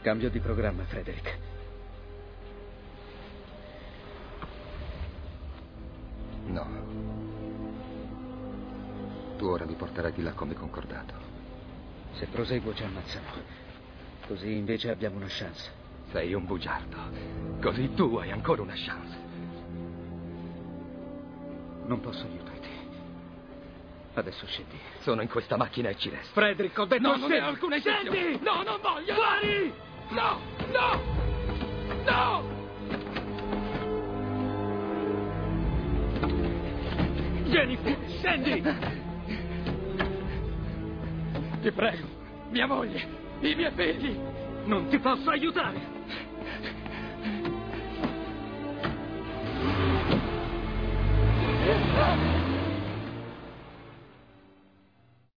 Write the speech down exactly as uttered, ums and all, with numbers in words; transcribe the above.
Cambio di programma, Frederick. No. Tu ora mi porterai di là come concordato. Se proseguo ci ammazzano. Così invece abbiamo una chance. Sei un bugiardo. Così tu hai ancora una chance. Non posso aiutarti. Adesso scendi. Sono in questa macchina e ci resto. Frederick, ho detto no, non scendi! ne ho alcuna intenzione. Scendi! No, non voglio! Fuori! No! No! No! Vieni fuori, scendi! Ti prego, mia moglie, i miei figli! Non ti posso aiutare! Ah!